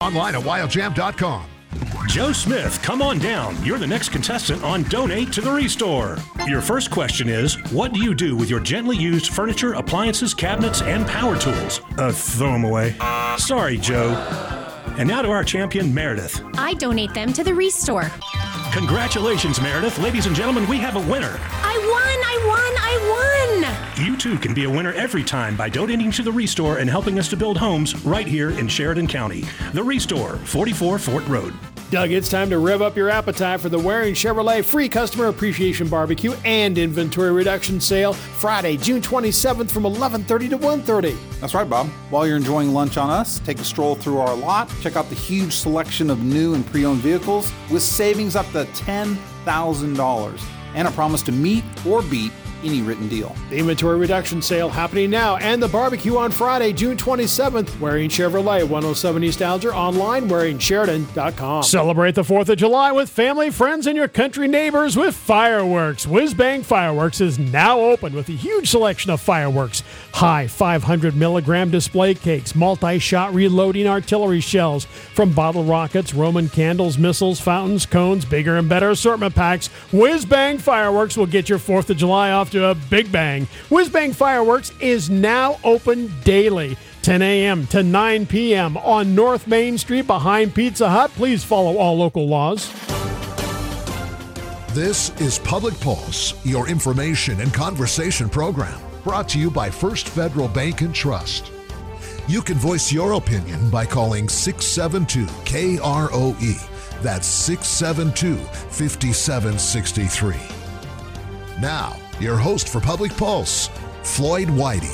Online at wildjam.com. Joe Smith, come on down. You're the next contestant on Donate to the Restore. Your first question is, what do you do with your gently used furniture, appliances, cabinets, and power tools? Throw them away. Sorry, Joe. And now to our champion, Meredith. I donate them to the Restore. Congratulations, Meredith. Ladies and gentlemen, we have a winner. I won! You too can be a winner every time by donating to the Restore and helping us to build homes right here in Sheridan County. The Restore, 44 Fort Road. Doug, it's time to rev up your appetite for the Waring Chevrolet Free Customer Appreciation Barbecue and Inventory Reduction Sale Friday, June 27th from 11:30 to 1:30. That's right, Bob. While you're enjoying lunch on us, take a stroll through our lot, check out the huge selection of new and pre-owned vehicles with savings up to $10,000 and a promise to meet or beat any written deal. The Inventory Reduction Sale happening now and the barbecue on Friday, June 27th. Waring Chevrolet, 107 East Alger, online, WaringSheridan.com. Celebrate the 4th of July with family, friends, and your country neighbors with fireworks. Whiz Bang Fireworks is now open with a huge selection of fireworks. High 500 milligram display cakes, multi-shot reloading artillery shells, from bottle rockets, Roman candles, missiles, fountains, cones, bigger and better assortment packs. Whiz Bang Fireworks will get your 4th of July off to a big bang. Whiz Bang Fireworks is now open daily, 10 a.m. to 9 p.m. on North Main Street behind Pizza Hut. Please follow all local laws. This is Public Pulse, your information and conversation program, brought to you by First Federal Bank and Trust. You can voice your opinion by calling 672-KROE. That's 672-5763. Now, your host for Public Pulse, Floyd Whiting.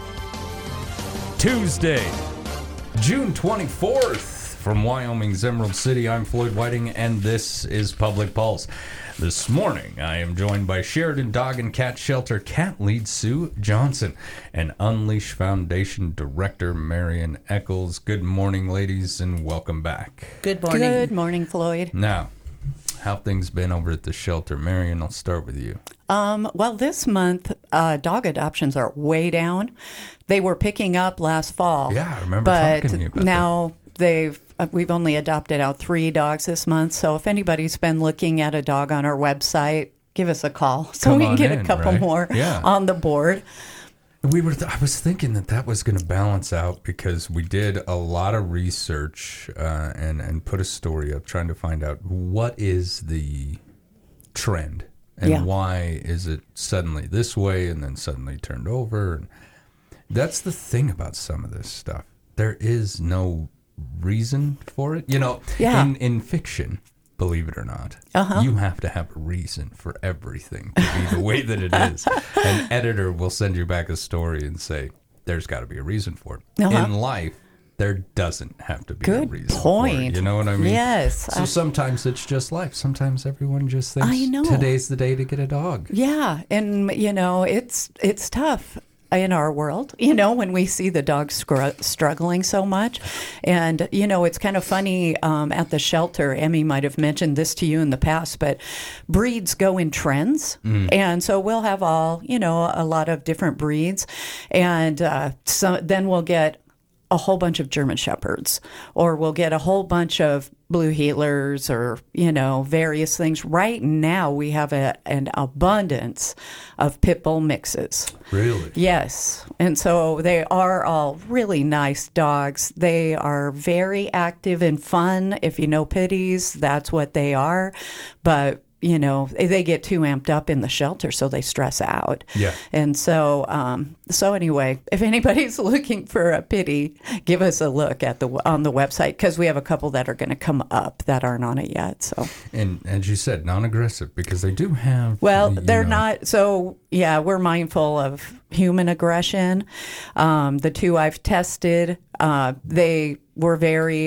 Tuesday, June 24th, from Wyoming's Emerald City, I'm Floyd Whiting, and this is Public Pulse. This morning, I am joined by Sheridan Dog and Cat Shelter cat lead Sue Johnson and Unleash Foundation Director Marion Eccles. Good morning, ladies, and welcome back. Good morning. Good morning, Floyd. Now, how have things been over at the shelter? Marion, I'll start with you. Well, this month, dog adoptions are way down. They were picking up last fall. Yeah, I remember talking to you about now we've only adopted out 3 dogs this month. So if anybody's been looking at a dog on our website, give us a call so we can get a couple more on the board. I was thinking that was going to balance out because we did a lot of research and put a story up trying to find out what is the trend and why is it suddenly this way and then suddenly turned over. And that's the thing about some of this stuff. There is no reason for it. You know, in fiction, believe it or not, you have to have a reason for everything to be the way that it is. An editor will send you back a story and say, there's got to be a reason for it. In life, there doesn't have to be a reason for it. You know what I mean? Yes. So sometimes it's just life. Sometimes everyone just thinks today's the day to get a dog. Yeah. And, it's tough in our world, when we see the dogs struggling so much. And, it's kind of funny at the shelter, Emmy might have mentioned this to you in the past, but breeds go in trends. And so we'll have a lot of different breeds. And so then we'll get a whole bunch of German Shepherds, or we'll get a whole bunch of Blue Heelers, or, various things. Right now, we have an abundance of Pit Bull mixes. Really? Yes. And so they are all really nice dogs. They are very active and fun. If you know pitties, that's what they are. But they get too amped up in the shelter, so they stress out. Yeah. And so, anyway, if anybody's looking for a pity, give us a look on the website, because we have a couple that are going to come up that aren't on it yet. So. And as you said, non-aggressive, because they do have. Well, they're not. So we're mindful of human aggression. The 2 I've tested, they were very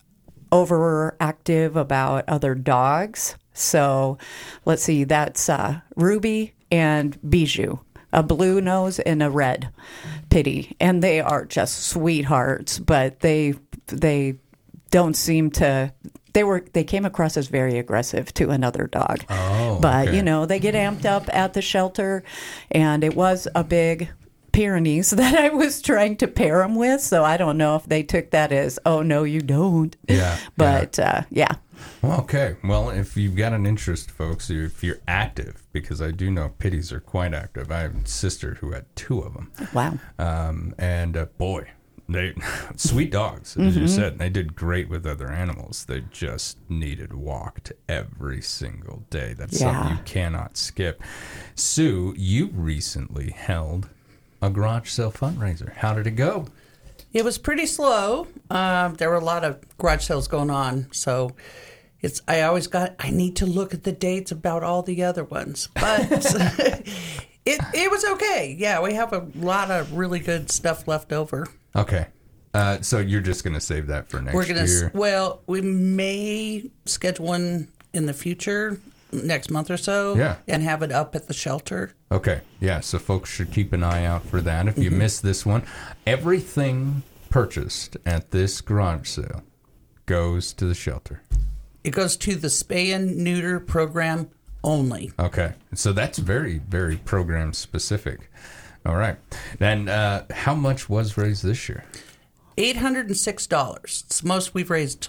overactive about other dogs. So let's see, that's Ruby and Bijou, a blue nose and a red pitty. And they are just sweethearts, but they don't seem to, they came across as very aggressive to another dog. Oh, but, okay. they get amped up at the shelter, and it was a big Pyrenees that I was trying to pair them with. So I don't know if they took that as, oh, no, you don't. Yeah. But, yeah. Well, okay. Well, if you've got an interest, folks, if you're active, because I do know pitties are quite active. I have a sister who had 2 of them. Wow. Boy, they sweet dogs, as you said. They did great with other animals. They just needed walked every single day. That's something you cannot skip. Sue, you recently held a garage sale fundraiser. How did it go? It was pretty slow. There were a lot of garage sales going on, so I need to look at the dates about all the other ones, but it was okay. Yeah, we have a lot of really good stuff left over. Okay. So you're just going to save that for next year? Well, we may schedule one in the future, next month or so, and have it up at the shelter. Okay. Yeah, so folks should keep an eye out for that. If you missed this one, everything purchased at this garage sale goes to the shelter. It goes to the spay and neuter program only. Okay. So that's very, very program specific. All right. Then how much was raised this year? $806. It's the most we've raised.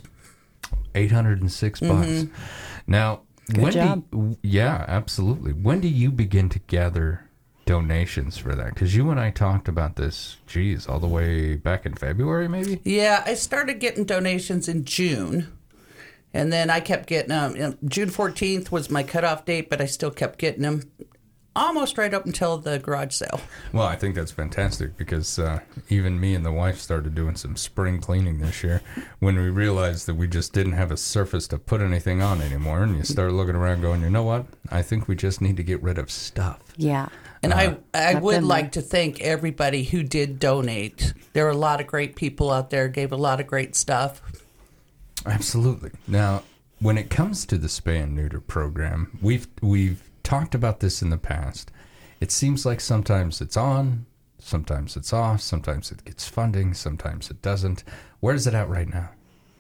$806 bucks. Now, Good job. Yeah, absolutely. When do you begin to gather donations for that? Because you and I talked about this, all the way back in February, maybe? Yeah, I started getting donations in June. And then I kept getting them. June 14th was my cutoff date, but I still kept getting them almost right up until the garage sale. Well, I think that's fantastic because even me and the wife started doing some spring cleaning this year when we realized that we just didn't have a surface to put anything on anymore. And you start looking around going, you know what? I think we just need to get rid of stuff. Yeah. And I would like to thank everybody who did donate. There were a lot of great people out there, gave a lot of great stuff. Absolutely. Now, when it comes to the spay and neuter program, we've talked about this in the past. It seems like sometimes it's on, sometimes it's off, sometimes it gets funding, sometimes it doesn't. Where is it at right now?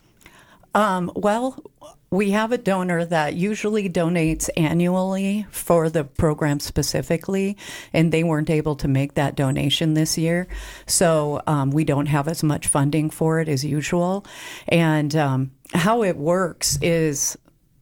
Well, we have a donor that usually donates annually for the program specifically, and they weren't able to make that donation this year. So we don't have as much funding for it as usual. And how it works is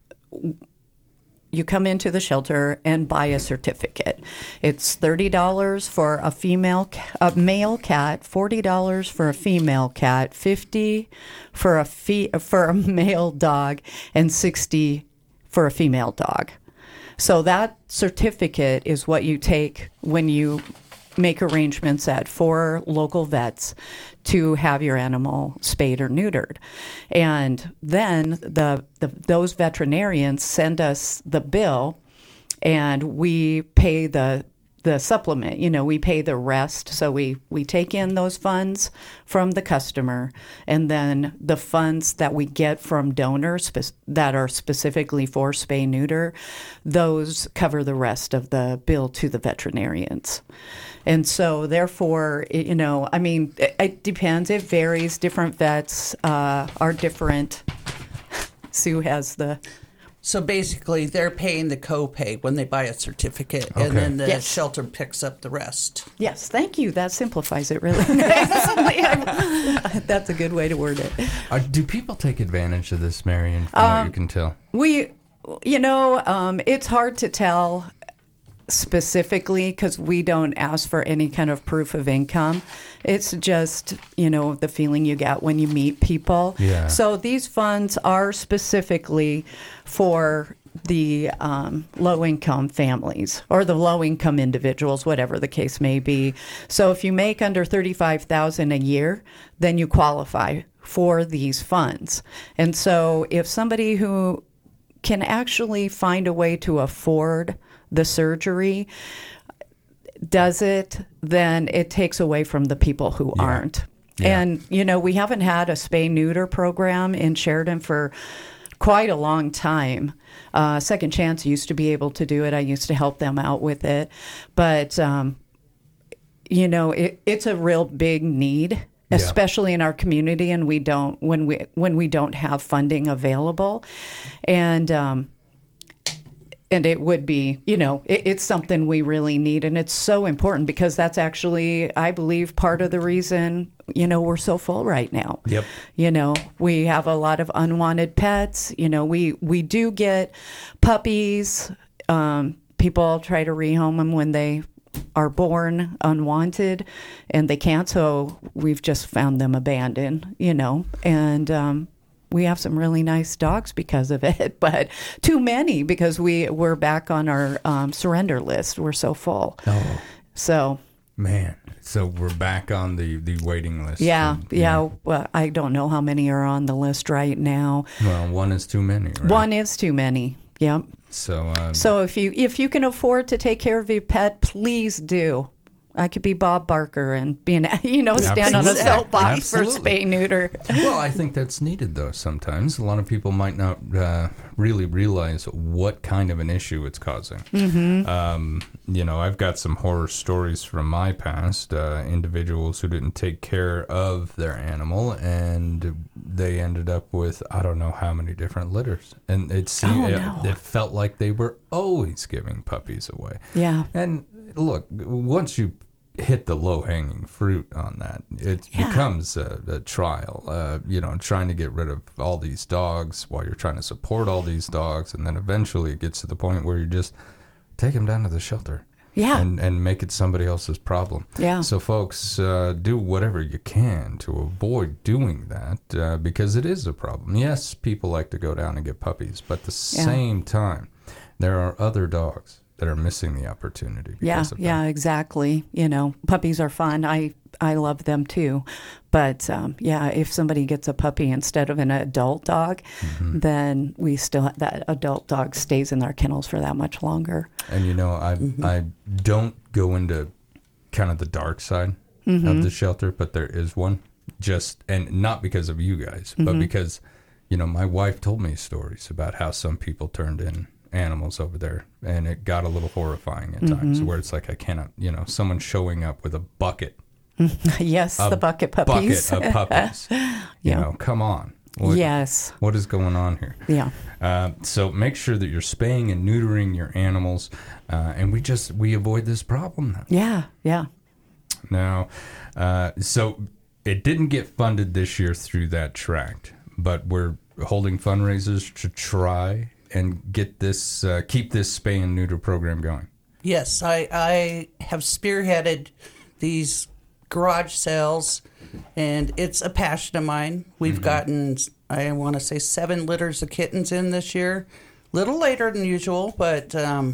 you come into the shelter and buy a certificate. It's $30 for a male cat, $40 for a female cat, $50 for a male dog, and $60 for a female dog. So that certificate is what you take when you make arrangements at 4 local vets to have your animal spayed or neutered. And then those veterinarians send us the bill, and we pay the supplement. We pay the rest. So we take in those funds from the customer, and then the funds that we get from donors that are specifically for spay neuter, those cover the rest of the bill to the veterinarians. And so, therefore, it depends. It varies. Different vets are different. Sue has the... So basically, they're paying the copay when they buy a certificate, and then the shelter picks up the rest. Yes, thank you. That simplifies it really nicely. That's a good way to word it. Do people take advantage of this, Marion, from what you can tell? It's hard to tell specifically because we don't ask for any kind of proof of income. It's just, the feeling you get when you meet people. Yeah. So these funds are specifically for the low-income families or the low-income individuals, whatever the case may be. So if you make under $35,000 a year, then you qualify for these funds. And so if somebody who can actually find a way to afford the surgery does it, then it takes away from the people who aren't. Yeah. And, we haven't had a spay-neuter program in Sheridan for quite a long time. Second Chance used to be able to do it. I used to help them out with it. But, it's a real big need, especially in our community, and we don't when we don't have funding available. And it would be, it's something we really need. And it's so important because that's actually, I believe, part of the reason, we're so full right now. Yep. We have a lot of unwanted pets. We do get puppies. People try to rehome them when they are born unwanted and they can't. So we've just found them abandoned, and we have some really nice dogs because of it, but too many because we're back on our surrender list. We're so full. Oh. So. Man. So we're back on the waiting list. Yeah. Well, I don't know how many are on the list right now. Well, one is too many, right? One is too many. Yep. So if you can afford to take care of your pet, please do. I could be Bob Barker and stand on a soapbox for spay neuter. Well, I think that's needed though. Sometimes a lot of people might not really realize what kind of an issue it's causing. Mm-hmm. I've got some horror stories from my past. Individuals who didn't take care of their animal and they ended up with I don't know how many different litters, and it felt like they were always giving puppies away. Yeah, and. Look, once you hit the low-hanging fruit on that, it becomes a trial, trying to get rid of all these dogs while you're trying to support all these dogs. And then eventually it gets to the point where you just take them down to the shelter and make it somebody else's problem. Yeah. So, folks, do whatever you can to avoid doing that because it is a problem. Yes, people like to go down and get puppies, but at the same time, there are other dogs that are missing the opportunity. Yeah, exactly. Puppies are fun. I love them too. But if somebody gets a puppy instead of an adult dog, then that adult dog stays in their kennels for that much longer. And I don't go into kind of the dark side of the shelter, but there is one. And not because of you guys, but because my wife told me stories about how some people turned in animals over there, and it got a little horrifying at times where it's like I cannot, someone showing up with a bucket. Yes, the bucket puppies. Bucket of puppies. Come on. What is going on here? Yeah. So make sure that you're spaying and neutering your animals, and we avoid this problem now. Yeah. Now, so it didn't get funded this year through that tract, but we're holding fundraisers to try and get this, keep this spay and neuter program going. Yes, I have spearheaded these garage sales, and it's a passion of mine. We've gotten, I want to say, 7 litters of kittens in this year. Little later than usual, but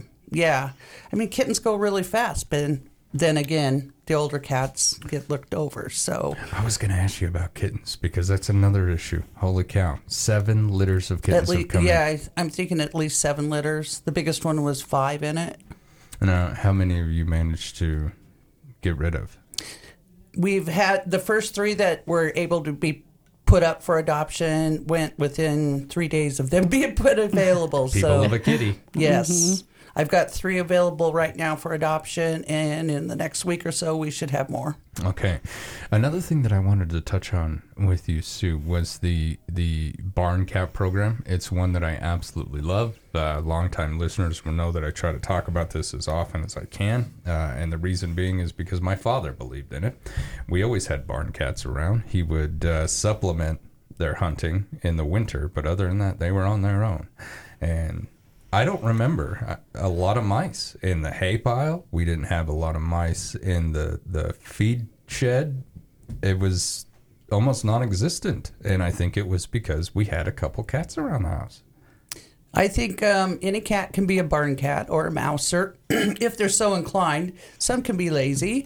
kittens go really fast, but then again, the older cats get looked over. So I was going to ask you about kittens because that's another issue. Holy cow. 7 litters of kittens have come in. Yeah, I'm thinking at least 7 litters. The biggest one was 5 in it. Now, how many have you managed to get rid of? We've had the first 3 that were able to be put up for adoption went within 3 days of them being put available. People love a kitty. Yes. I've got 3 available right now for adoption, and in the next week or so, we should have more. Okay. Another thing that I wanted to touch on with you, Sue, was the barn cat program. It's one that I absolutely love. Longtime listeners will know that I try to talk about this as often as I can, and the reason being is because my father believed in it. We always had barn cats around. He would supplement their hunting in the winter, but other than that, they were on their own. And I don't remember a lot of mice in the hay pile. We didn't have a lot of mice in the feed shed. It was almost non-existent, and I think it was because we had a couple cats around the house. I think any cat can be a barn cat or a mouser if they're so inclined. Some can be lazy.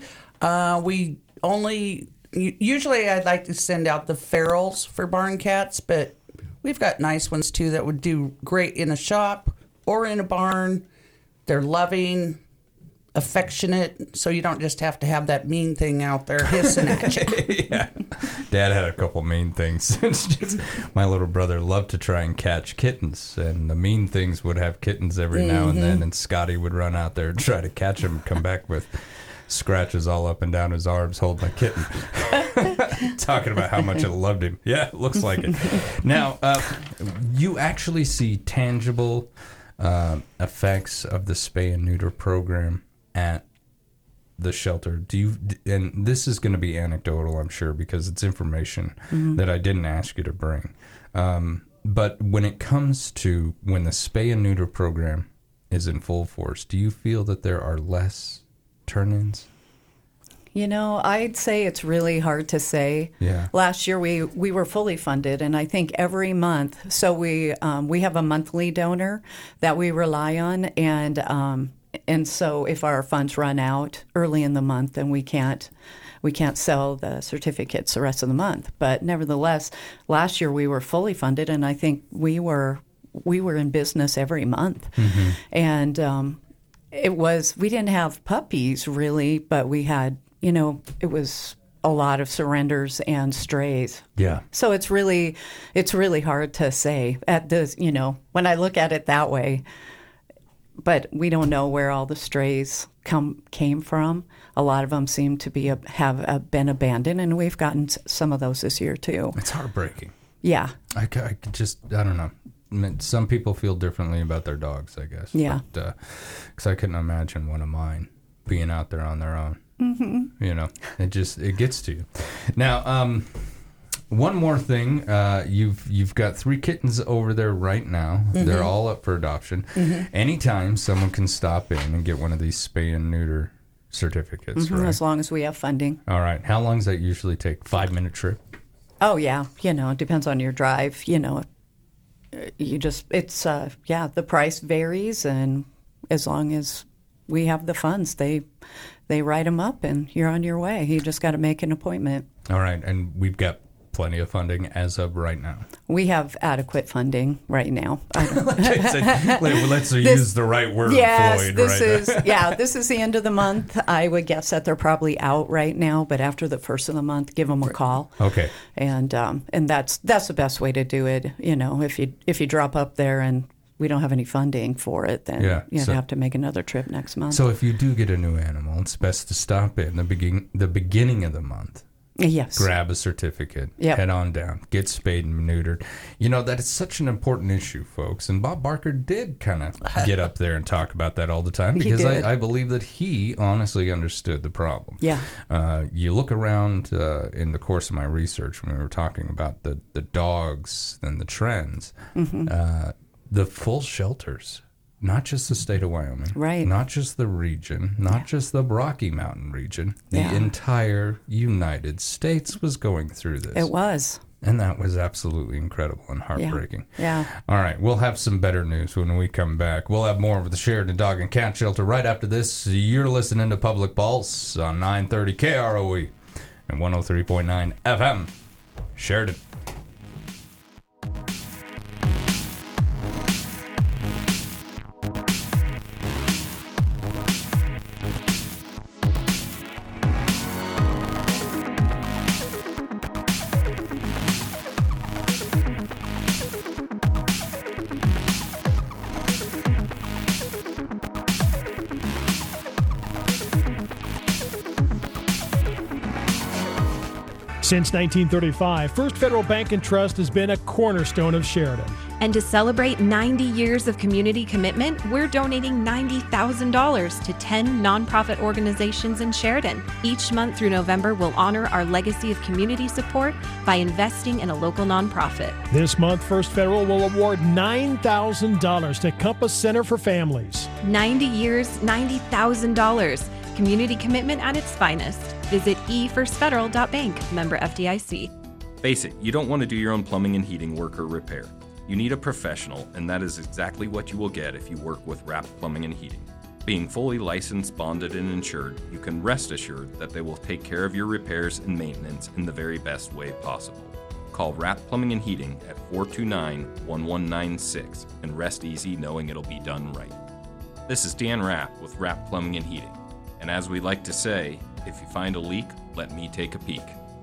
Usually I'd like to send out the ferals for barn cats, but we've got nice ones too that would do great in a shop or in a barn. They're loving, affectionate, so you don't just have to have that mean thing out there hissing at you. Yeah. Dad had a couple mean things. My little brother loved to try and catch kittens, and the mean things would have kittens every now and then, and Scotty would run out there and try to catch him and come back with scratches all up and down his arms holding a kitten. Talking about how much it loved him. Yeah, it looks like it. Now, you actually see tangible effects of the spay and neuter program at the shelter. Do you, and this is going to be anecdotal, I'm sure, because it's information that I didn't ask you to bring. But when it comes to when the spay and neuter program is in full force, do you feel that there are less turn-ins? You know, I'd say it's really hard to say. Yeah. Last year we were fully funded, and I think every month. So we have a monthly donor that we rely on, and so if our funds run out early in the month, then we can't sell the certificates the rest of the month. But nevertheless, last year we were fully funded, and I think we were in business every month, and we didn't have puppies really, but we had. It was a lot of surrenders and strays. Yeah. So it's really hard to say at this, when I look at it that way. But we don't know where all the strays came from. A lot of them seem to have been abandoned, and we've gotten some of those this year too. It's heartbreaking. Yeah. I don't know. I mean, some people feel differently about their dogs, I guess. Yeah. Because I couldn't imagine one of mine being out there on their own. It gets to you. Now, one more thing. You've got 3 kittens over there right now. They're all up for adoption. Anytime someone can stop in and get one of these spay and neuter certificates, right? As long as we have funding. All right. How long does that usually take? 5-minute trip? Oh, yeah. It depends on your drive. The price varies, and as long as we have the funds, they write them up and you're on your way. You just got to make an appointment. All right. And we've got plenty of funding as of right now. We have adequate funding right now. Let's use the right word, yes, Floyd. This is the end of the month. I would guess that they're probably out right now, but after the first of the month, give them a call. Okay. And that's the best way to do it. If you drop up there and we don't have any funding for it, then you have to make another trip next month. So if you do get a new animal, it's best to stop in the beginning of the month. Yes. Grab a certificate, head on down, get spayed and neutered. That is such an important issue, folks. And Bob Barker did kind of get up there and talk about that all the time because I believe that he honestly understood the problem. Yeah. You look around in the course of my research when we were talking about the dogs and the trends, the full shelters, not just the state of Wyoming, right? Not just the region, not just the Rocky Mountain region, the entire United States was going through this. It was. And that was absolutely incredible and heartbreaking. Yeah. All right, we'll have some better news when we come back. We'll have more of the Sheridan Dog and Cat Shelter right after this. You're listening to Public Pulse on 930 KROE and 103.9 FM. Sheridan. Since 1935, First Federal Bank and Trust has been a cornerstone of Sheridan. And to celebrate 90 years of community commitment, we're donating $90,000 to 10 nonprofit organizations in Sheridan. Each month through November, we'll honor our legacy of community support by investing in a local nonprofit. This month, First Federal will award $9,000 to Compass Center for Families. 90 years, $90,000. Community commitment at its finest. Visit efirstfederal.bank, member FDIC. Face it, you don't want to do your own plumbing and heating work or repair. You need a professional, and that is exactly what you will get if you work with Rapp Plumbing and Heating. Being fully licensed, bonded, and insured, you can rest assured that they will take care of your repairs and maintenance in the very best way possible. Call Rapp Plumbing and Heating at 429-1196 and rest easy knowing it'll be done right. This is Dan Rapp with Rapp Plumbing and Heating. And as we like to say, if you find a leak, let me take a peek.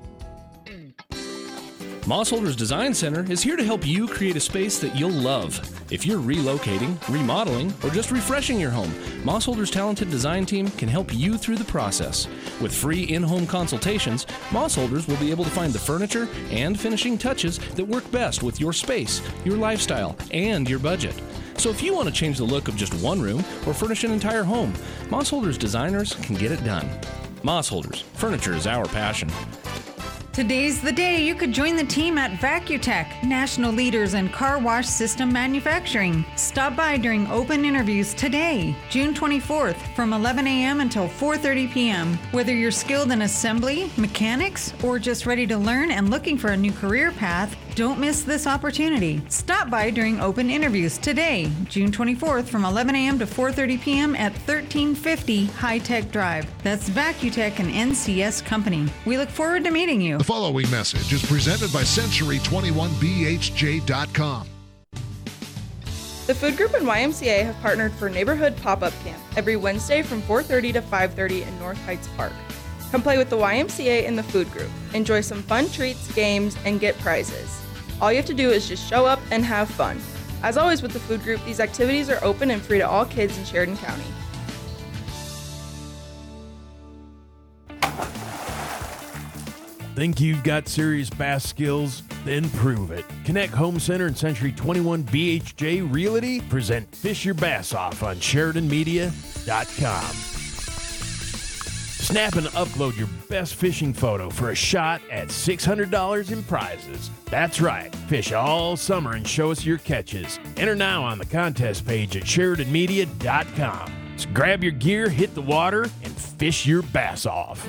Mossholders Design Center is here to help you create a space that you'll love. If you're relocating, remodeling, or just refreshing your home, Mossholders' talented design team can help you through the process. With free in-home consultations, Mossholders will be able to find the furniture and finishing touches that work best with your space, your lifestyle, and your budget. So if you want to change the look of just one room or furnish an entire home, Moss Holders designers can get it done. Moss Holders, furniture is our passion. Today's the day you could join the team at Vacutech, national leaders in car wash system manufacturing. Stop by during open interviews today, June 24th, from 11 a.m. until 4:30 p.m. Whether you're skilled in assembly, mechanics, or just ready to learn and looking for a new career path, don't miss this opportunity. Stop by during open interviews today, June 24th, from 11 a.m. to 4:30 p.m. at 1350 High Tech Drive. That's Vacutech and NCS Company. We look forward to meeting you. The following message is presented by Century21BHJ.com. The Food Group and YMCA have partnered for Neighborhood Pop-Up Camp every Wednesday from 4:30 to 5:30 in North Heights Park. Come play with the YMCA and the Food Group. Enjoy some fun treats, games, and get prizes. All you have to do is just show up and have fun. As always with the Food Group, these activities are open and free to all kids in Sheridan County. Think you've got serious bass skills? Then prove it. Connect Home Center and Century 21 BHJ Realty present Fish Your Bass Off on SheridanMedia.com. Snap and upload your best fishing photo for a shot at $600 in prizes. That's right. Fish all summer and show us your catches. Enter now on the contest page at SheridanMedia.com. So grab your gear, hit the water, and fish your bass off.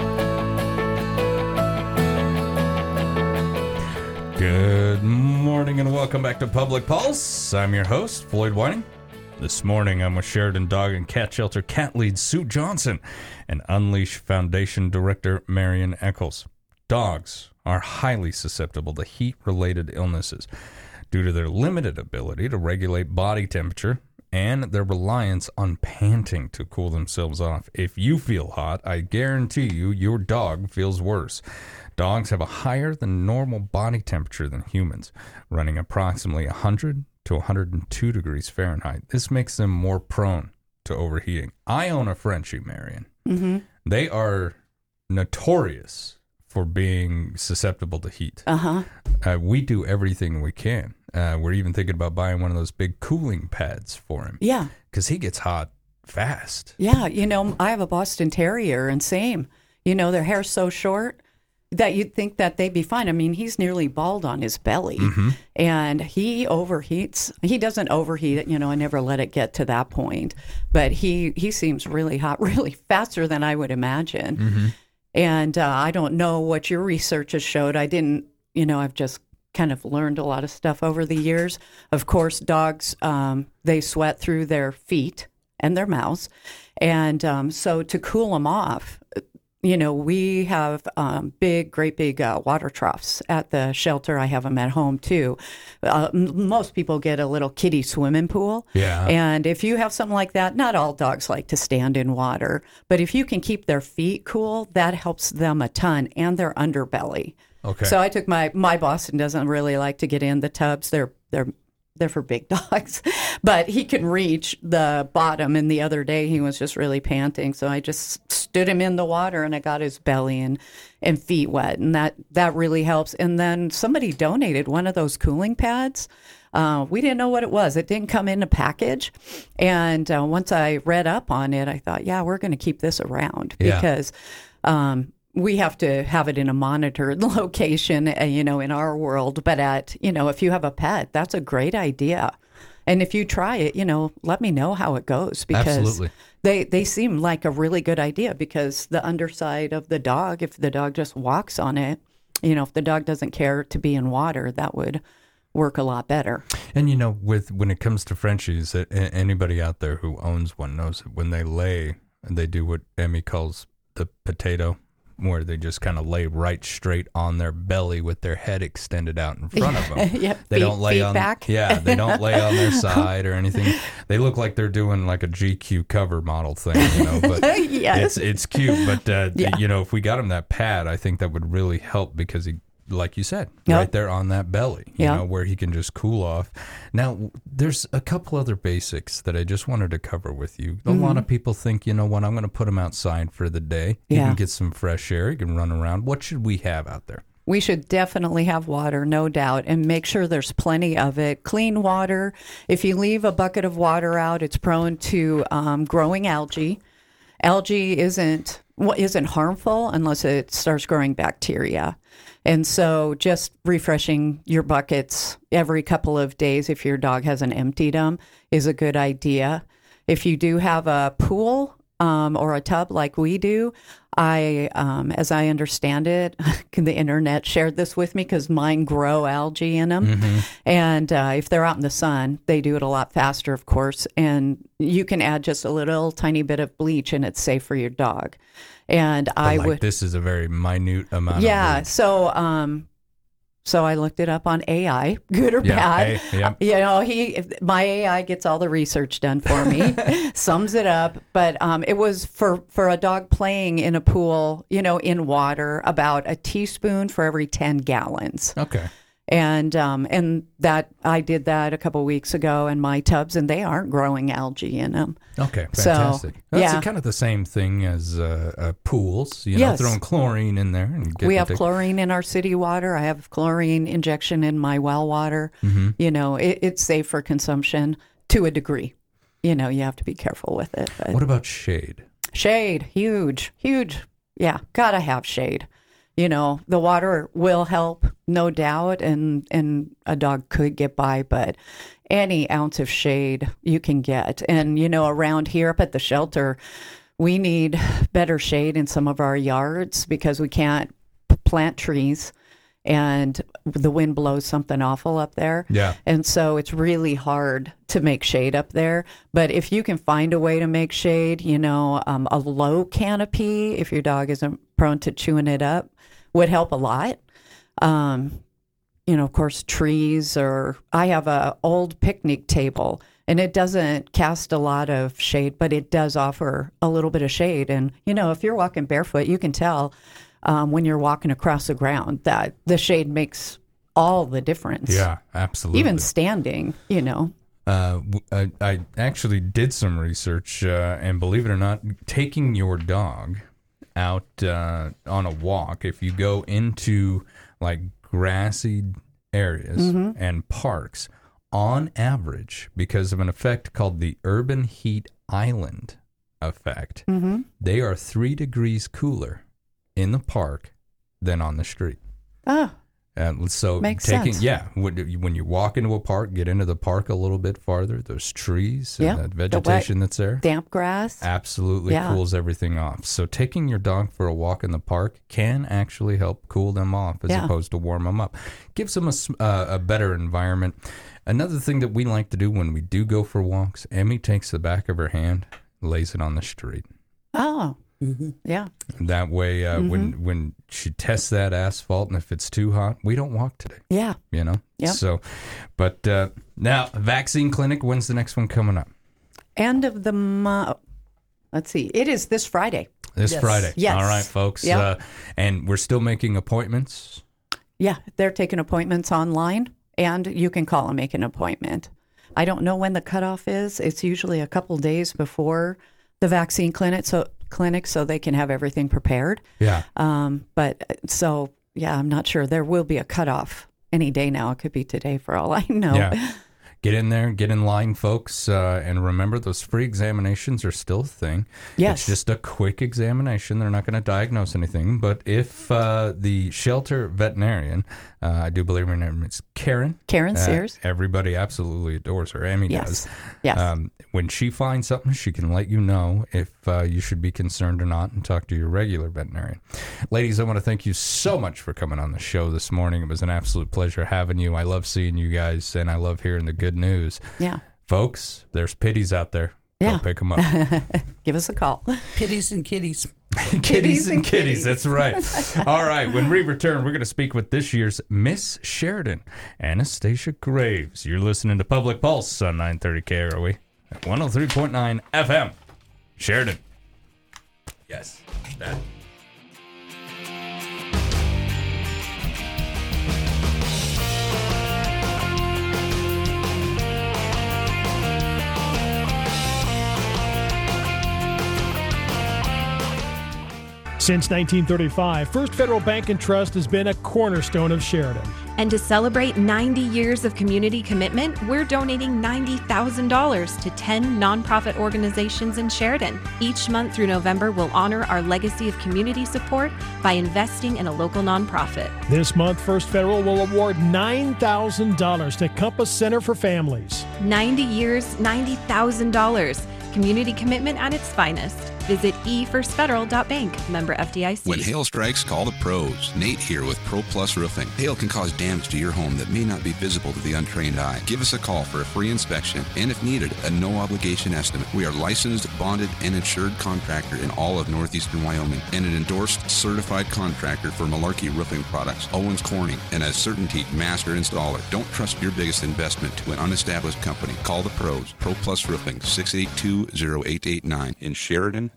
Good morning and welcome back to Public Pulse. I'm your host, Floyd Whiting. This morning I'm with Sheridan Dog and Cat Shelter Cat Lead Sue Johnson and Unleash Foundation Director Marion Eccles. Dogs are highly susceptible to heat-related illnesses due to their limited ability to regulate body temperature and their reliance on panting to cool themselves off. If you feel hot, I guarantee you your dog feels worse. Dogs have a higher than normal body temperature than humans, running approximately 100 to 102 degrees Fahrenheit. This makes them more prone to overheating. I own a Frenchie, Marion. Mm-hmm. They are notorious for being susceptible to heat. We do everything we can. We're even thinking about buying one of those big cooling pads for him. Yeah. Because he gets hot fast. Yeah, I have a Boston Terrier, and same. Their hair's so short that you'd think that they'd be fine. I mean, he's nearly bald on his belly, and he overheats. He doesn't overheat it, I never let it get to that point, but he seems really hot, really faster than I would imagine. And I don't know what your research has showed. I didn't, I've just kind of learned a lot of stuff over the years. Of course, dogs, they sweat through their feet and their mouths, and so to cool them off, we have great big water troughs at the shelter. I have them at home, too. Most people get a little kiddie swimming pool. Yeah. And if you have something like that, not all dogs like to stand in water. But if you can keep their feet cool, that helps them a ton, and their underbelly. Okay. So I took my Boston doesn't really like to get in the tubs. They're for big dogs, but he can reach the bottom. And the other day he was just really panting. So I just stood him in the water and I got his belly and feet wet. And that really helps. And then somebody donated one of those cooling pads. We didn't know what it was. It didn't come in a package. And once I read up on it, I thought, yeah, we're going to keep this around because, we have to have it in a monitored location, in our world. But if you have a pet, that's a great idea. And if you try it, let me know how it goes, because Absolutely. They seem like a really good idea, because the underside of the dog, if the dog just walks on it, if the dog doesn't care to be in water, that would work a lot better. And when it comes to Frenchies, anybody out there who owns one knows that when they lay, they do what Emmy calls the potato, where they just kind of lay right straight on their belly with their head extended out in front of them. They don't lay on back. Yeah, they don't lay on their side or anything. They look like they're doing like a GQ cover model thing, But yes. it's cute. But if we got him that pad, I think that would really help, because he, like you said, right there on that belly, where he can just cool off. Now, there's a couple other basics that I just wanted to cover with you. A lot of people think, I'm going to put him outside for the day. He can get some fresh air. He can run around. What should we have out there? We should definitely have water, no doubt, and make sure there's plenty of it. Clean water. If you leave a bucket of water out, it's prone to growing algae. Algae isn't harmful unless it starts growing bacteria. And so just refreshing your buckets every couple of days if your dog hasn't emptied them is a good idea. If you do have a pool or a tub like we do, as I understand it, the internet shared this with me because mine grow algae in them. Mm-hmm. And if they're out in the sun, they do it a lot faster, of course. And you can add just a little tiny bit of bleach and it's safe for your dog. And this is a very minute amount. Yeah. So I looked it up on AI, good or bad. My AI gets all the research done for me, sums it up. But it was for a dog playing in a pool, in water, about a teaspoon for every 10 gallons. Okay. And that I did that a couple weeks ago in my tubs, and they aren't growing algae in them. Okay, fantastic. So, that's kind of the same thing as pools. Throwing chlorine in there. And we have chlorine in our city water. I have chlorine injection in my well water. Mm-hmm. It's safe for consumption to a degree. You have to be careful with it. But. What about shade? Shade, huge. Yeah, gotta have shade. The water will help, no doubt, and a dog could get by, but any ounce of shade you can get. And, around here up at the shelter, we need better shade in some of our yards because we can't plant trees and the wind blows something awful up there. Yeah. And so it's really hard to make shade up there. But if you can find a way to make shade, a low canopy, if your dog isn't prone to chewing it up, would help a lot. Of course, trees, or I have a old picnic table and it doesn't cast a lot of shade, but it does offer a little bit of shade. And, if you're walking barefoot, you can tell when you're walking across the ground that the shade makes all the difference. Yeah, absolutely. Even standing, I actually did some research, and believe it or not, taking your dog out on a walk, if you go into like grassy areas mm-hmm. and parks, on average, because of an effect called the urban heat island effect, mm-hmm. they are 3 degrees cooler in the park than on the street. Oh. So makes sense. Yeah, when you walk into a park, get into the park a little bit farther, there's trees and that vegetation that's there. Damp grass. Absolutely cools everything off. So taking your dog for a walk in the park can actually help cool them off as opposed to warm them up. Gives them a better environment. Another thing that we like to do when we do go for walks, Emmy takes the back of her hand, lays it on the street. Oh. Mm-hmm. Yeah. That way, mm-hmm. when she tests that asphalt, and if it's too hot, we don't walk today. Yeah. Yep. So, but now, vaccine clinic, when's the next one coming up? End of the month. Let's see. It is this Friday. This Friday. Yes. All right, folks. Yep. And we're still making appointments? Yeah. They're taking appointments online, and you can call and make an appointment. I don't know when the cutoff is. It's usually a couple days before the vaccine clinic, so they can have everything prepared. Yeah. I'm not sure. There will be a cutoff any day now. It could be today for all I know. Yeah. Get in there, get in line, folks, and remember those free examinations are still a thing. Yes. It's just a quick examination. They're not going to diagnose anything. But if the shelter veterinarian, I do believe her name is Karen. Karen Sears. Everybody absolutely adores her. Amy does. Yes. When she finds something, she can let you know if you should be concerned or not and talk to your regular veterinarian. Ladies, I want to thank you so much for coming on the show this morning. It was an absolute pleasure having you. I love seeing you guys, and I love hearing the good news. Yeah. Folks, there's pitties out there. Yeah. Go pick them up. Give us a call. Pitties and kitties. Kitties and kitties. That's right. All right. When we return, we're going to speak with this year's Miss Sheridan, Anastasia Graves. You're listening to Public Pulse on 930 KROE at 103.9 FM. Sheridan. Yes. That. Since 1935, First Federal Bank and Trust has been a cornerstone of Sheridan. And to celebrate 90 years of community commitment, we're donating $90,000 to 10 nonprofit organizations in Sheridan. Each month through November, we'll honor our legacy of community support by investing in a local nonprofit. This month, First Federal will award $9,000 to Compass Center for Families. 90 years, $90,000. Community commitment at its finest. Visit efirstfederal.bank. Member FDIC. When hail strikes, call the pros. Nate here with Pro Plus Roofing. Hail can cause damage to your home that may not be visible to the untrained eye. Give us a call for a free inspection and, if needed, a no-obligation estimate. We are licensed, bonded, and insured contractor in all of northeastern Wyoming and an endorsed, certified contractor for Malarkey Roofing Products, Owens Corning, and a CertainTeed Master Installer. Don't trust your biggest investment to an unestablished company. Call the pros. Pro Plus Roofing, 682-0889 in Sheridan.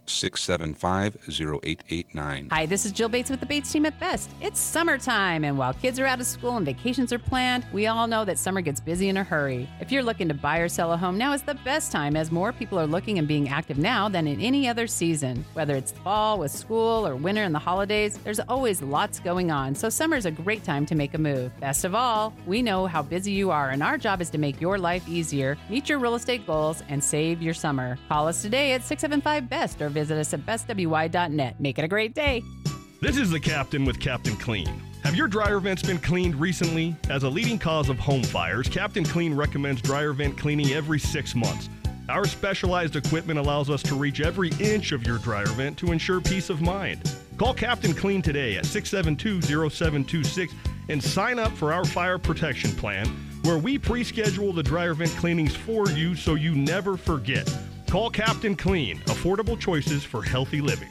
675-0889. Hi, this is Jill Bates with the Bates team at Best. It's summertime, and while kids are out of school and vacations are planned, we all know that summer gets busy in a hurry. If you're looking to buy or sell a home, now is the best time, as more people are looking and being active now than in any other season. Whether it's fall with school or winter and the holidays, there's always lots going on, so summer is a great time to make a move. Best of all, we know how busy you are, and our job is to make your life easier, meet your real estate goals, and save your summer. Call us today at 675-BEST or visit us at bestwy.net. Make it a great day. This is the Captain with Captain Clean. Have your dryer vents been cleaned recently? As a leading cause of home fires, Captain Clean recommends dryer vent cleaning every 6 months. Our specialized equipment allows us to reach every inch of your dryer vent to ensure peace of mind. Call Captain Clean today at 672-0726 and sign up for our fire protection plan, where we pre-schedule the dryer vent cleanings for you so you never forget. Call Captain Clean, affordable choices for healthy living.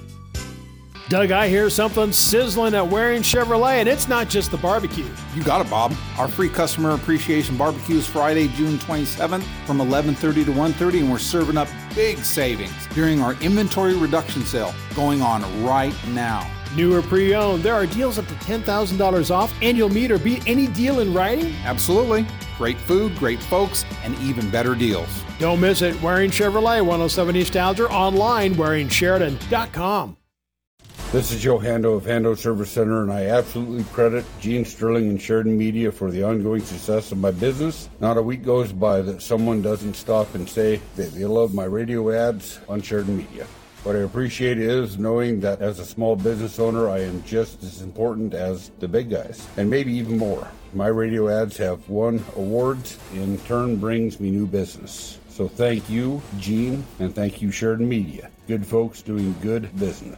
Doug, I hear something sizzling at Waring Chevrolet, and it's not just the barbecue. You got it, Bob. Our free customer appreciation barbecue is Friday, June 27th from 11:30 to 1:30, and we're serving up big savings during our inventory reduction sale going on right now. New or pre-owned, there are deals up to $10,000 off, and you'll meet or beat any deal in writing? Absolutely. Great food, great folks, and even better deals. Don't miss it. Waring Chevrolet, 107 East Alger, online, WaringSheridan.com. This is Joe Hando of Hando Service Center, and I absolutely credit Gene Sterling and Sheridan Media for the ongoing success of my business. Not a week goes by that someone doesn't stop and say that they love my radio ads on Sheridan Media. What I appreciate is knowing that as a small business owner, I am just as important as the big guys, and maybe even more. My radio ads have won awards, in turn brings me new business. So thank you, Gene, and thank you, Sheridan Media. Good folks doing good business.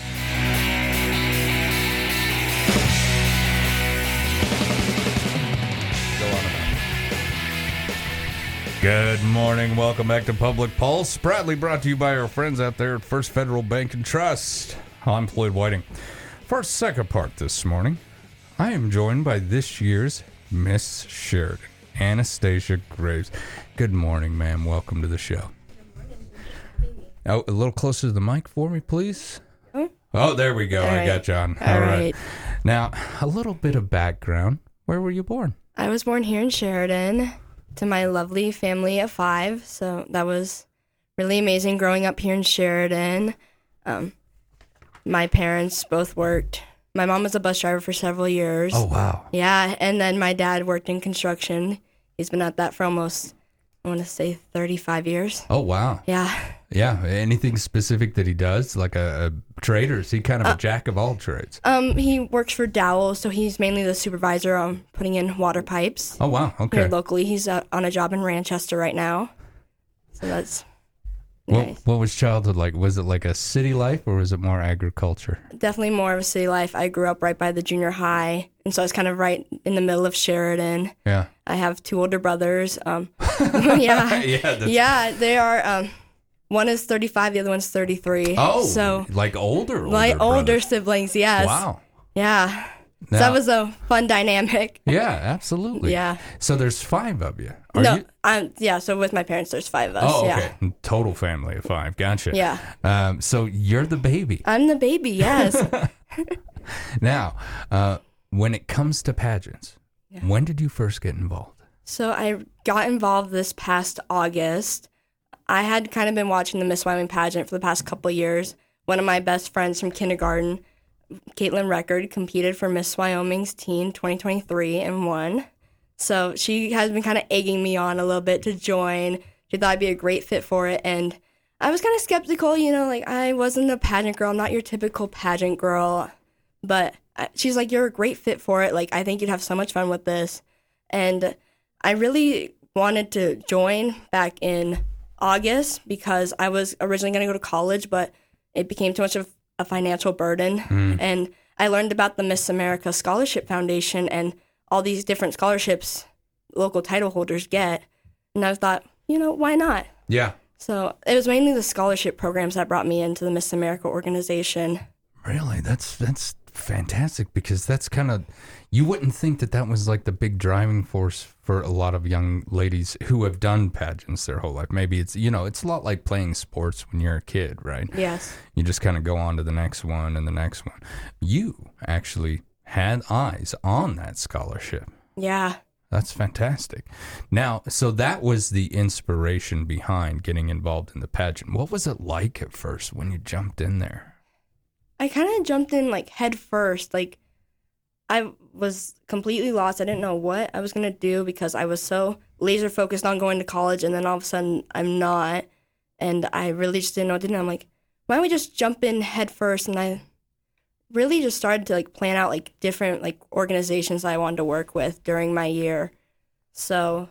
Good morning. Welcome back to Public Pulse. Proudly brought to you by our friends out there at First Federal Bank and Trust. I'm Floyd Whiting. For our second part this morning, I am joined by this year's Miss Sheridan, Anastasia Graves. Good morning, ma'am. Welcome to the show. Oh, a little closer to the mic for me, please. Oh, there we go. All I right. got you on. All right. Now, a little bit of background. Where were you born? I was born here in Sheridan to my lovely family of 5, so that was really amazing growing up here in Sheridan. My parents both worked. My mom was a bus driver for several years. Oh, wow. Yeah, and then my dad worked in construction. He's been at that for almost, I want to say, 35 years. Oh, wow. Yeah. Yeah. Anything specific that he does? Like a trade, or is he kind of a jack of all trades? He works for Dowell, so he's mainly the supervisor on putting in water pipes. Oh, wow. Okay. Here locally, he's on a job in Manchester right now. So that's nice. What was childhood like? Was it like a city life, or was it more agriculture? Definitely more of a city life. I grew up right by the junior high, and so I was kind of right in the middle of Sheridan. Yeah. I have 2 older brothers. Yeah. Yeah, they are... one is 35, the other one's 33. Oh, so like older older brothers. siblings, yes. Wow. Yeah. Now, so that was a fun dynamic. Yeah, absolutely. Yeah. So there's 5 of you. So with my parents, there's 5 of us. Oh, yeah. okay. Total family of 5. Gotcha. Yeah. So you're the baby. I'm the baby, yes. Now, when it comes to pageants, when did you first get involved? So I got involved this past August. I had kind of been watching the Miss Wyoming pageant for the past couple of years one of my best friends from kindergarten, Caitlin Record, competed for Miss Wyoming's Teen 2023 and won. So she has been kind of egging me on a little bit to join. She thought I'd be a great fit for it. And I was kind of skeptical, like I wasn't a pageant girl, not your typical pageant girl. But she's like, you're a great fit for it. Like, I think you'd have so much fun with this. And I really wanted to join back in August because I was originally going to go to college, but it became too much of a financial burden. And I learned about the Miss America Scholarship Foundation and all these different scholarships local title holders get. And I thought, why not? Yeah. So it was mainly the scholarship programs that brought me into the Miss America organization. Really? That's fantastic, because that's kind of, you wouldn't think that was like the big driving force for a lot of young ladies who have done pageants their whole life. Maybe it's, it's a lot like playing sports when you're a kid, right? Yes. You just kind of go on to the next one and the next one. You actually had eyes on that scholarship. Yeah. That's fantastic. Now, so that was the inspiration behind getting involved in the pageant. What was it like at first when you jumped in there? I kind of jumped in like head first. Like, I was completely lost. I didn't know what I was going to do because I was so laser focused on going to college, and then all of a sudden I'm not. And I really just didn't know what to do. I'm like, why don't we just jump in head first? And I really just started to like plan out like different like organizations I wanted to work with during my year. So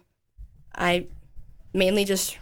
I made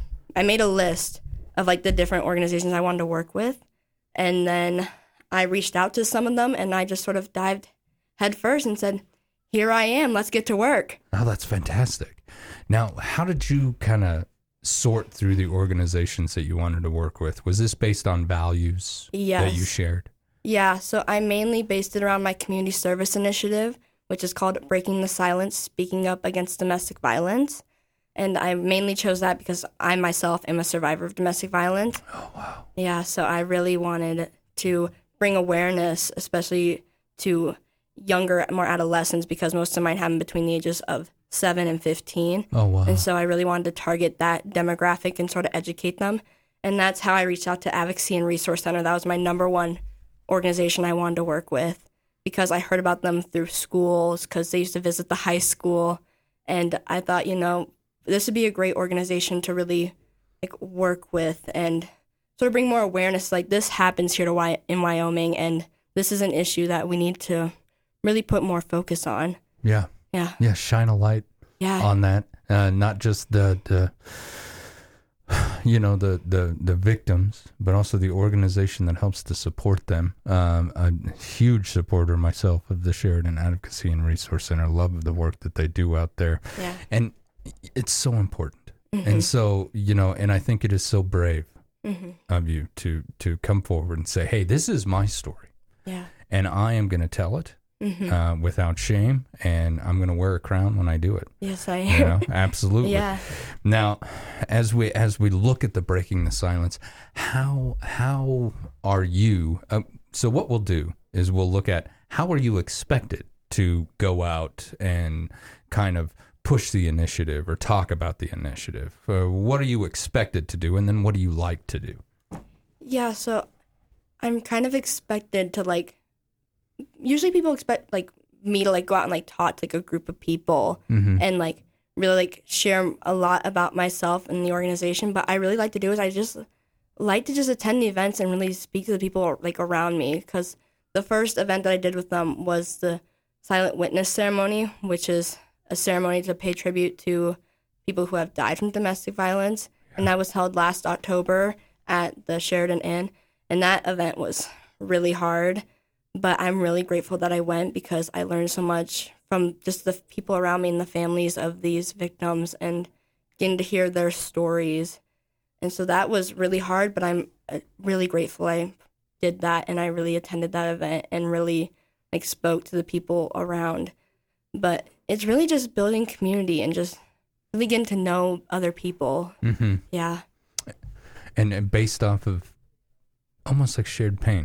a list of like the different organizations I wanted to work with. And then I reached out to some of them, and I just sort of dived head first and said, here I am, let's get to work. Oh, that's fantastic. Now, how did you kind of sort through the organizations that you wanted to work with? Was this based on values that you shared? Yeah, so I mainly based it around my community service initiative, which is called Breaking the Silence, Speaking Up Against Domestic Violence. And I mainly chose that because I myself am a survivor of domestic violence. Oh, wow. Yeah, so I really wanted to bring awareness, especially to younger, more adolescents, because most of mine happen between the ages of 7 and 15. Oh, wow. And so I really wanted to target that demographic and sort of educate them. And that's how I reached out to Advocacy and Resource Center. That was my number one organization I wanted to work with, because I heard about them through schools, because they used to visit the high school. And I thought, this would be a great organization to really like work with and sort of bring more awareness. Like, this happens here in Wyoming, and this is an issue that we need to really put more focus on. Yeah. Yeah. Yeah. Shine a light on that. Not just the victims, but also the organization that helps to support them. A huge supporter myself of the Sheridan Advocacy and Resource Center. Love the work that they do out there. Yeah. And it's so important. Mm-hmm. And so, and I think it is so brave of you to come forward and say, hey, this is my story. Yeah. And I am going to tell it without shame, and I'm going to wear a crown when I do it. Yes, I am. Absolutely. Yeah. Now, as we look at the Breaking the Silence, how are you? So what we'll do is we'll look at how are you expected to go out and kind of push the initiative or talk about the initiative. What are you expected to do, and then what do you like to do? Yeah, so I'm kind of expected to usually people expect me to go out and talk to a group of people and really share a lot about myself and the organization. But I really like to do is I just like to just attend the events and really speak to the people around me, because the first event that I did with them was the Silent Witness Ceremony, which is a ceremony to pay tribute to people who have died from domestic violence. Yeah. And that was held last October at the Sheridan Inn. And that event was really hard, but I'm really grateful that I went, because I learned so much from just the people around me and the families of these victims and getting to hear their stories. And so that was really hard, but I'm really grateful I did that, and I really attended that event and really spoke to the people around. But it's really just building community and just really getting to know other people. Mm-hmm. Yeah. And based off of almost like shared pain,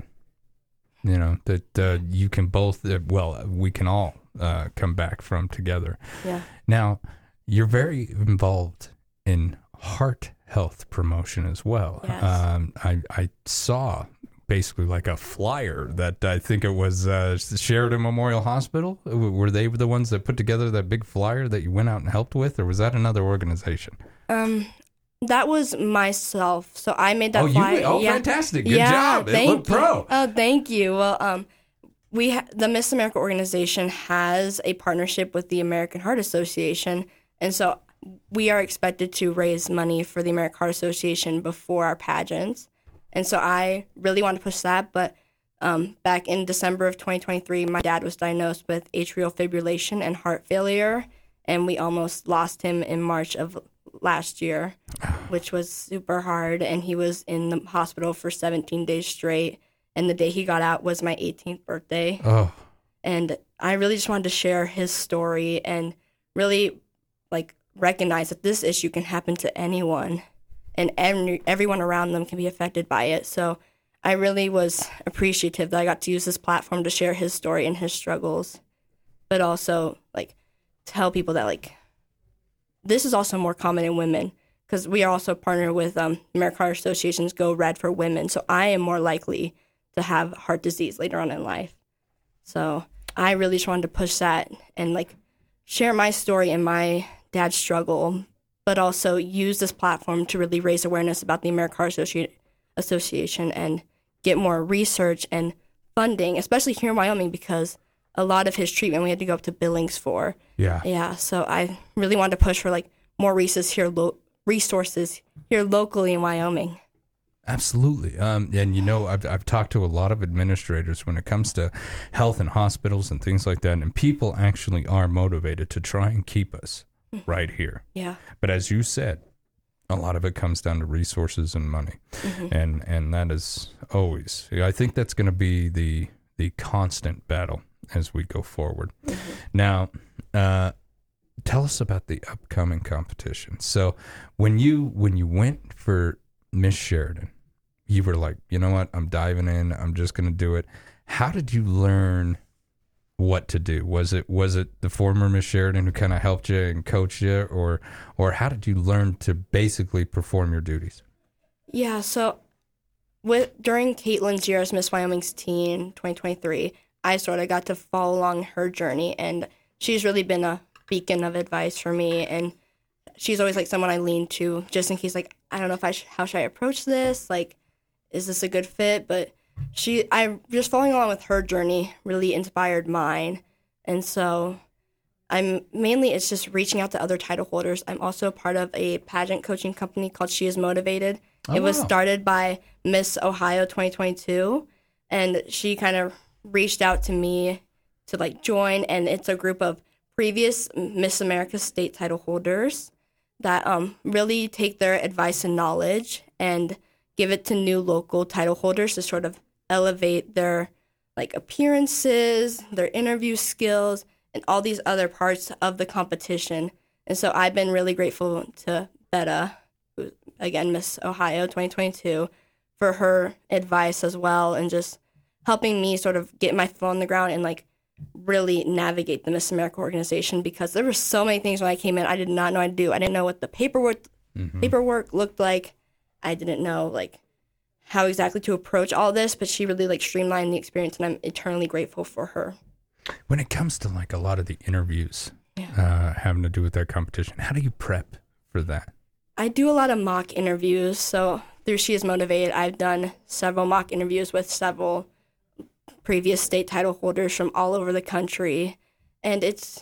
that you can both, we can all come back from together. Yeah. Now, you're very involved in heart health promotion as well. Yes. I saw basically like a flyer that I think it was Sheridan Memorial Hospital. Were they the ones that put together that big flyer that you went out and helped with, or was that another organization? That was myself. So I made that flyer. Fantastic. Good job. It looked pro. Oh, thank you. Well, the Miss America organization has a partnership with the American Heart Association, and so we are expected to raise money for the American Heart Association before our pageants. And so I really want to push that, but back in December of 2023, my dad was diagnosed with atrial fibrillation and heart failure, and we almost lost him in March of last year, which was super hard, and he was in the hospital for 17 days straight, and the day he got out was my 18th birthday. Oh. And I really just wanted to share his story and really, recognize that this issue can happen to anyone, and everyone around them can be affected by it. So I really was appreciative that I got to use this platform to share his story and his struggles, but also tell people that this is also more common in women, because we are also partnered with American Heart Association's Go Red for Women. So I am more likely to have heart disease later on in life. So I really just wanted to push that and share my story and my dad's struggle, but also use this platform to really raise awareness about the American Heart Association and get more research and funding, especially here in Wyoming, because a lot of his treatment we had to go up to Billings for. Yeah. So I really wanted to push for more resources here locally in Wyoming. Absolutely. And I've talked to a lot of administrators when it comes to health and hospitals and things like that, and people actually are motivated to try and keep us right here. Yeah. But as you said, a lot of it comes down to resources and money. Mm-hmm. And that is always, I think that's going to be the constant battle as we go forward. Mm-hmm. Now, tell us about the upcoming competition. So when you went for Miss Sheridan, you were like, you know what, I'm diving in, I'm just going to do it. How did you learn what to do? Was it the former Miss Sheridan who kind of helped you and coached you, or how did you learn to basically perform your duties? Yeah, so during Caitlin's year as Miss Wyoming's teen 2023, I sort of got to follow along her journey, and she's really been a beacon of advice for me, and she's always someone I lean to just in case I don't know how should I approach this, is this a good fit? But I just following along with her journey really inspired mine. And so it's just reaching out to other title holders. I'm also part of a pageant coaching company called She Is Motivated. It was started by Miss Ohio 2022, and she kind of reached out to me to join, and it's a group of previous Miss America state title holders that really take their advice and knowledge and give it to new local title holders to sort of elevate their appearances, their interview skills, and all these other parts of the competition. And so I've been really grateful to Betta, who, again, Miss Ohio 2022, for her advice as well, and just helping me sort of get my foot on the ground and really navigate the Miss America organization, because there were so many things when I came in I did not know how to do. I didn't know what the paperwork looked like. I didn't know how exactly to approach all this, but she really streamlined the experience, and I'm eternally grateful for her. When it comes to a lot of the interviews having to do with that competition, how do you prep for that? I do a lot of mock interviews. So through She Is Motivated, I've done several mock interviews with several previous state title holders from all over the country, and it's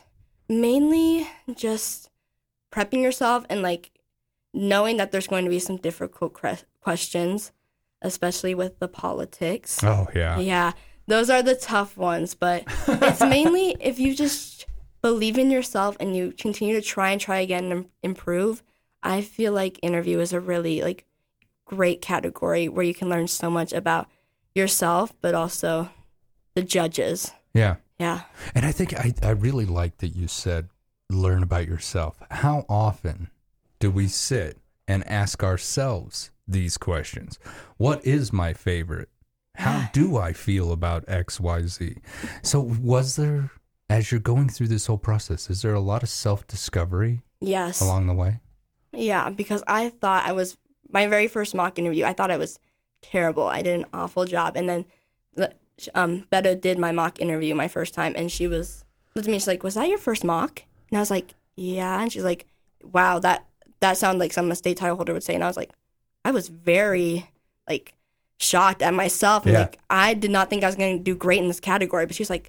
mainly just prepping yourself and knowing that there's going to be some difficult questions, especially with the politics. Oh yeah those are the tough ones, but it's mainly if you just believe in yourself and you continue to try again and improve. I feel like interview is a really great category where you can learn so much about yourself, but also the judges. Yeah. And I think I really like that you said learn about yourself. How often do we sit and ask ourselves these questions? What is my favorite? How do I feel about X, Y, Z? So was there, as you're going through this whole process, is there a lot of self-discovery Yes. along the way? Yeah, because I thought my very first mock interview, I thought I was terrible. I did an awful job. And then Betta did my mock interview my first time, and she looked at me, she's like, was that your first mock? And I was like, yeah. And she's like, wow, that sounded like something a state title holder would say. And I was like, I was very, like, shocked at myself. And, like, I did not think I was going to do great in this category. But she's like,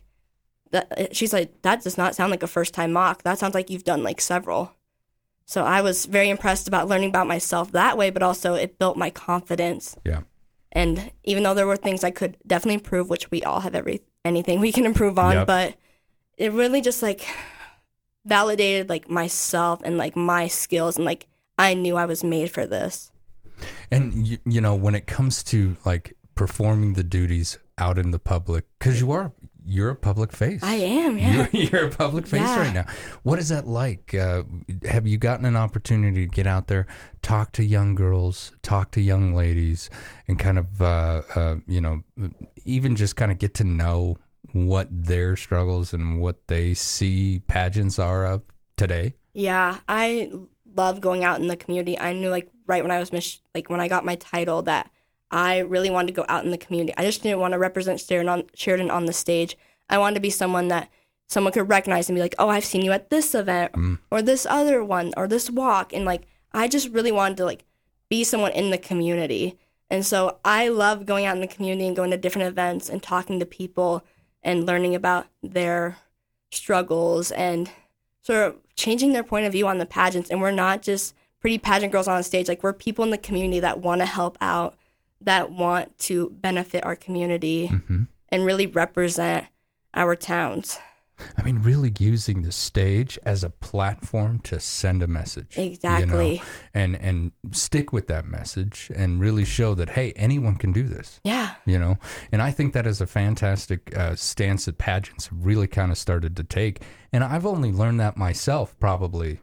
that does not sound like a first-time mock. That sounds like you've done, like, several. So I was very impressed about learning about myself that way, but also it built my confidence. Yeah. And even though there were things I could definitely improve, which we all have anything we can improve on, but it really just, like, validated, like, myself and, like, my skills, and, like, I knew I was made for this. And, you know, when it comes to, like, performing the duties out in the public, because you're a public face. I am, yeah. You're a public face right now. What is that like? Have you gotten an opportunity to get out there, talk to young girls, talk to young ladies, and kind of, you know, even just kind of get to know what their struggles and what they see pageants are of today? Yeah, I love going out in the community. I knew, like, right when I was when I got my title, that I really wanted to go out in the community. I just didn't want to represent Sheridan on the stage. I wanted to be someone that someone could recognize and be like, oh, I've seen you at this event or this other one or this walk. And, like, I just really wanted to, like, be someone in the community. And so I love going out in the community and going to different events and talking to people and learning about their struggles and sort of changing their point of view on the pageants. And we're not just pretty pageant girls on stage. Like, we're people in the community that want to help out, that want to benefit our community and really represent our towns. I mean, really using the stage as a platform to send a message. Exactly. You know? And stick with that message and really show that, hey, anyone can do this. Yeah. You know, and I think that is a fantastic stance that pageants have really kind of started to take. And I've only learned that myself probably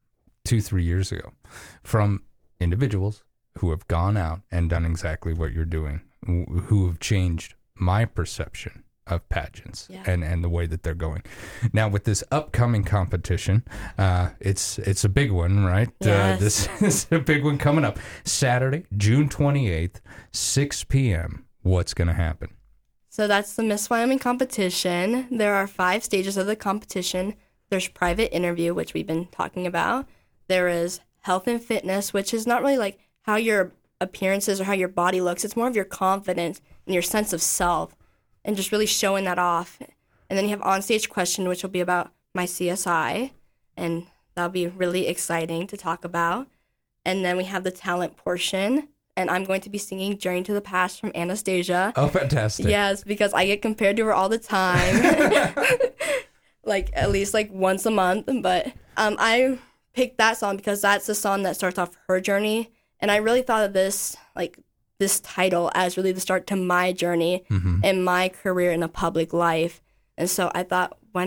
2-3 years ago from individuals who have gone out and done exactly what you're doing, who have changed my perception of pageants and the way that they're going. Now, with this upcoming competition, it's a big one, right? Yes. This is a big one coming up. Saturday, June 28th, 6 p.m. What's going to happen? So that's the Miss Wyoming competition. There are 5 stages of the competition. There's private interview, which we've been talking about. There is health and fitness, which is not really like how your appearance is or how your body looks. It's more of your confidence and your sense of self and just really showing that off. And then you have onstage question, which will be about my CSI, and that'll be really exciting to talk about. And then we have the talent portion, and I'm going to be singing Journey to the Past from Anastasia. Oh, fantastic. Yes, because I get compared to her all the time, like at least like once a month. But I picked that song because that's the song that starts off her journey. And I really thought of this title as really the start to my journey and my career in a public life. And so I thought, why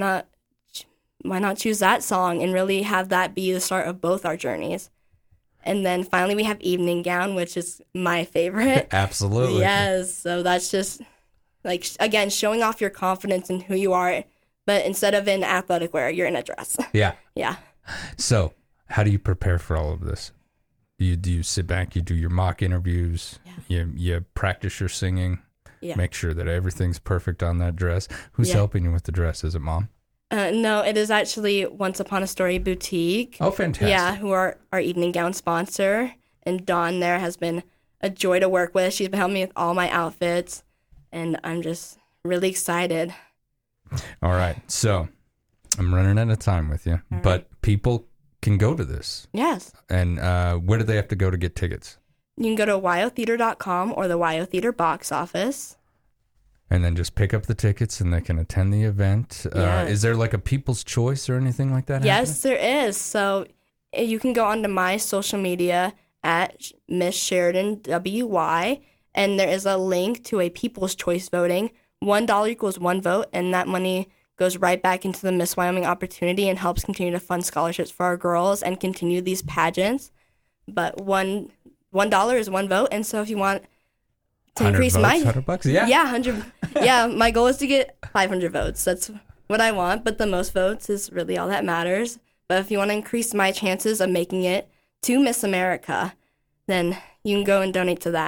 not choose that song and really have that be the start of both our journeys? And then finally we have Evening Gown, which is my favorite. Absolutely. Yes. So that's just, like, again, showing off your confidence in who you are, but instead of in athletic wear, you're in a dress. Yeah. Yeah. So how do you prepare for all of this? Do you sit back, you do your mock interviews, you practice your singing, make sure that everything's perfect on that dress. Who's helping you with the dress? Is it Mom? No, it is actually Once Upon a Story Boutique. Oh, fantastic. Yeah, who are our evening gown sponsor. And Dawn there has been a joy to work with. She's been helping me with all my outfits, and I'm just really excited. All right, so I'm running out of time with you, but people can go to this. Yes. And where do they have to go to get tickets? You can go to wyotheater.com or the Wyo Theater box office. And then just pick up the tickets and they can attend the event. Yes. Is there like a People's Choice or anything like that Yes, there is. So you can go onto my social media at Miss Sheridan WY, and there is a link to a People's Choice voting. $1 equals 1 vote, and that money goes right back into the Miss Wyoming opportunity and helps continue to fund scholarships for our girls and continue these pageants. But $1 is 1 vote, and so if you want to increase votes, $100? Yeah, 100. Yeah, my goal is to get 500 votes. That's what I want, but the most votes is really all that matters. But if you want to increase my chances of making it to Miss America, then you can go and donate to that.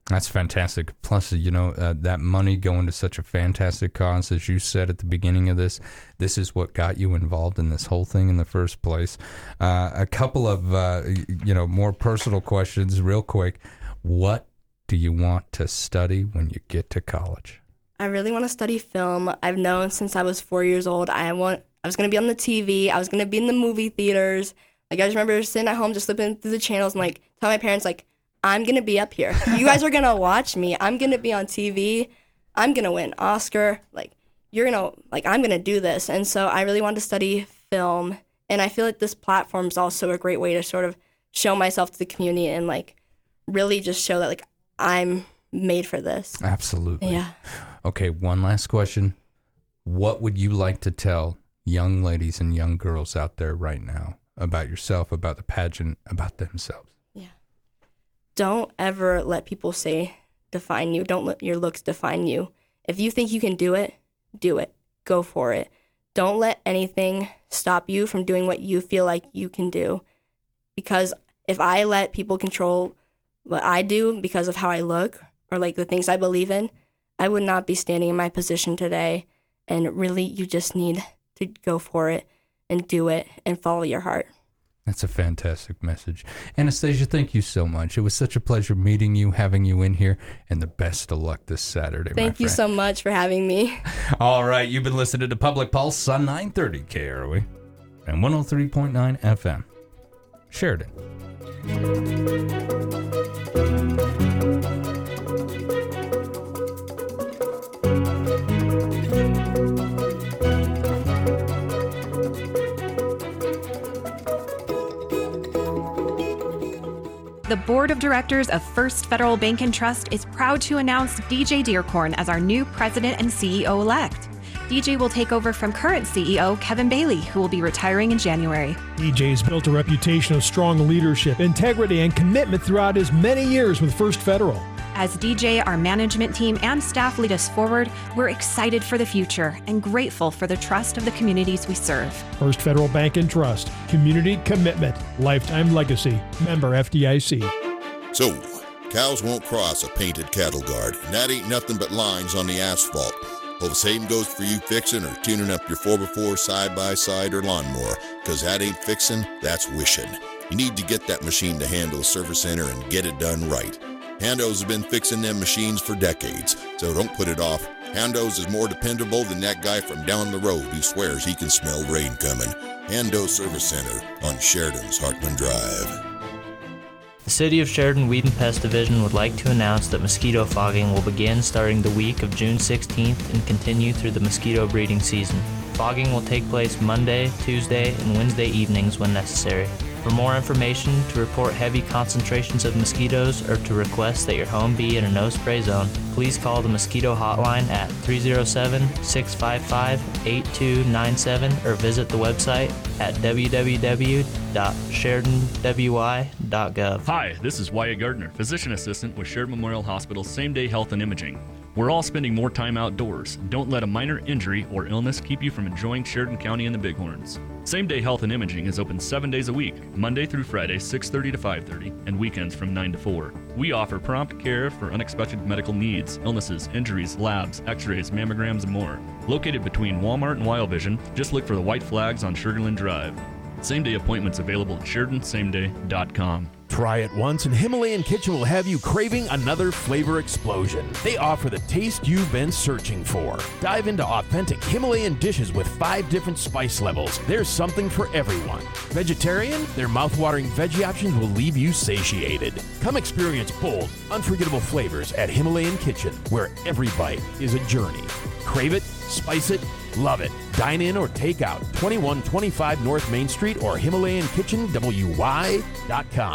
That's fantastic. Plus, that money going to such a fantastic cause, as you said at the beginning of this is what got you involved in this whole thing in the first place. A couple of, more personal questions real quick. What do you want to study when you get to college? I really want to study film. I've known since I was 4 years old. I was going to be on the TV. I was going to be in the movie theaters. Like, I just remember sitting at home just flipping through the channels and, tell my parents, I'm going to be up here. You guys are going to watch me. I'm going to be on TV. I'm going to win Oscar. I'm going to do this. And so I really wanted to study film. And I feel like this platform is also a great way to sort of show myself to the community and, really just show that, I'm made for this. Absolutely. Yeah. Okay, one last question. What would you like to tell young ladies and young girls out there right now about yourself, about the pageant, about themselves? Don't ever let people define you. Don't let your looks define you. If you think you can do it, do it. Go for it. Don't let anything stop you from doing what you feel like you can do. Because if I let people control what I do because of how I look or the things I believe in, I would not be standing in my position today. And really, you just need to go for it and do it and follow your heart. That's a fantastic message. Anastasia, thank you so much. It was such a pleasure meeting you, having you in here, and the best of luck this Saturday, Thank you so much for having me. All right, you've been listening to Public Pulse on 930 KROE and 103.9 FM. Sheridan. The Board of Directors of First Federal Bank and Trust is proud to announce DJ Dearcorn as our new president and CEO-elect. DJ will take over from current CEO Kevin Bailey, who will be retiring in January. DJ's built a reputation of strong leadership, integrity, and commitment throughout his many years with First Federal. As DJ, our management team, and staff lead us forward, we're excited for the future and grateful for the trust of the communities we serve. First Federal Bank and Trust. Community commitment. Lifetime legacy. Member FDIC. So, cows won't cross a painted cattle guard, and that ain't nothing but lines on the asphalt. Well, the same goes for you fixing or tuning up your 4x4 side-by-side or lawnmower, because that ain't fixing, that's wishing. You need to get that machine to Hando's Service Center and get it done right. Hando's has been fixing them machines for decades, so don't put it off. Hando's is more dependable than that guy from down the road who swears he can smell rain coming. Hando's Service Center on Sheridan's Hartman Drive. The City of Sheridan Weed and Pest Division would like to announce that mosquito fogging will begin starting the week of June 16th and continue through the mosquito breeding season. Fogging will take place Monday, Tuesday, and Wednesday evenings when necessary. For more information, to report heavy concentrations of mosquitoes, or to request that your home be in a no-spray zone, please call the mosquito hotline at 307-655-8297 or visit the website at www.sheridanwy.gov. Hi, this is Wyatt Gardner, physician assistant with Sheridan Memorial Hospital Same Day Health and Imaging. We're all spending more time outdoors. Don't let a minor injury or illness keep you from enjoying Sheridan County and the Bighorns. Same Day Health and Imaging is open 7 days a week, Monday through Friday, 6:30 to 5:30, and weekends from 9 to 4. We offer prompt care for unexpected medical needs, illnesses, injuries, labs, x-rays, mammograms, and more. Located between Walmart and Wild Vision, just look for the white flags on Sugarland Drive. Same-day appointments available at SheridanSameDay.com. Try it once and Himalayan Kitchen will have you craving another flavor explosion. They offer the taste you've been searching for. Dive into authentic Himalayan dishes with 5 different spice levels. There's something for everyone. Vegetarian? Their mouth-watering veggie options will leave you satiated. Come experience bold, unforgettable flavors at Himalayan Kitchen, where every bite is a journey. Crave it, spice it, love it. Dine in or take out. 2125 North Main Street or HimalayanKitchenWY.com.